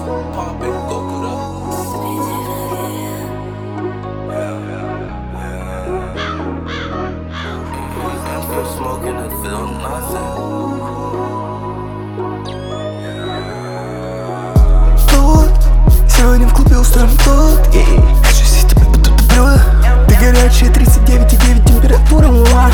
Smoking and feel nothing. Тут сегодня в клубе устроим тут. Хочу съесть тебе по тут блюдо. Ты горячая, 39,9 температура.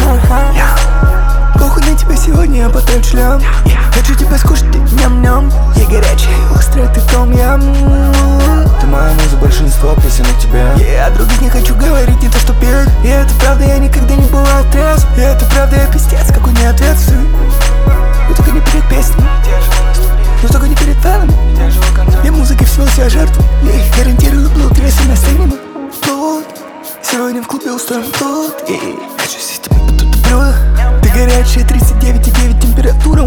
Похуй на тебя сегодня, я потрачу лям. Хочу тебя скушать, ты ням-ням. Я горячая, острая, ты том-ям. Ты моя муза, большинство песен о тебе. Я о других не хочу говорить, не то что петь. И это правда, я никогда не бываю трезв. И это правда, я пиздец, какой неответственный. Но только не перед песней, но только не перед фанами. Я музыкой всего себя жертвую. Я их гарантирую, блуд, если на сцене мы тут. Сегодня в клубе устроим тут. Хочу съесть тебе по тут блюдо. Ты горячая, 39,9 температура.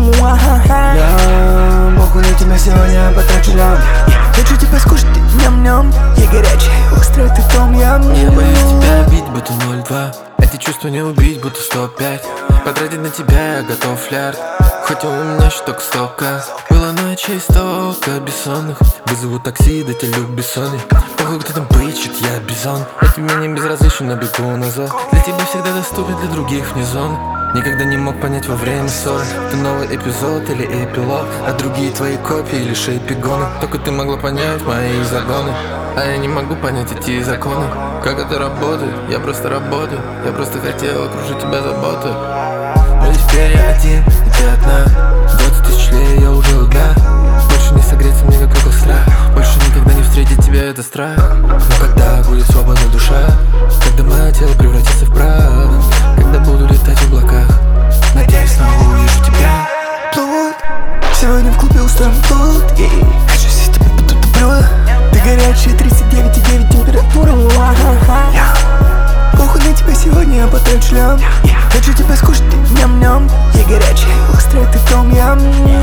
Я похуй на тебя сегодня, потрачу лям. Хочу тебя скушать, ты ням-ням. Я горячая, острая, ты том-ям. Я боюсь тебя бить, будто 0,2. Эти чувства не убить, будто 105. Потратить на тебя я готов флярд. Хоть у меня щиток столько. Было ночей столько бессонных. Вызову такси, да тебя люк бессонный. Похуй, кто там бычит, я бизон. Я тебе не безразличен, но бегу назад. Для тебя всегда доступен, для других вне зоны. Никогда не мог понять во время ссоры, ты новый эпизод или эпилог, а другие твои копии или шейпигоны. Только ты могла понять мои загоны, а я не могу понять эти законы. Как это работает? Я просто работаю. Я просто хотел окружить тебя заботой. Но теперь я один, и ты одна. 20 тысяч лет я уже одна. Больше не согреться мне какой-то страх. Больше никогда не встретить тебя, это страх. Но когда будет свободна душа, когда мое тело превратится в прах, когда буду летать в облаках, надеюсь, снова увижу тебя. Тут сегодня в клубе устроим тут. Хочу съесть тебе по тут блюдо. Ты горячая, 39,9 температура. Похуй на тебя сегодня, я потрачу лям. Хочу тебя скушать, ты ням-ням. Я горячая, острая, ты том-ям.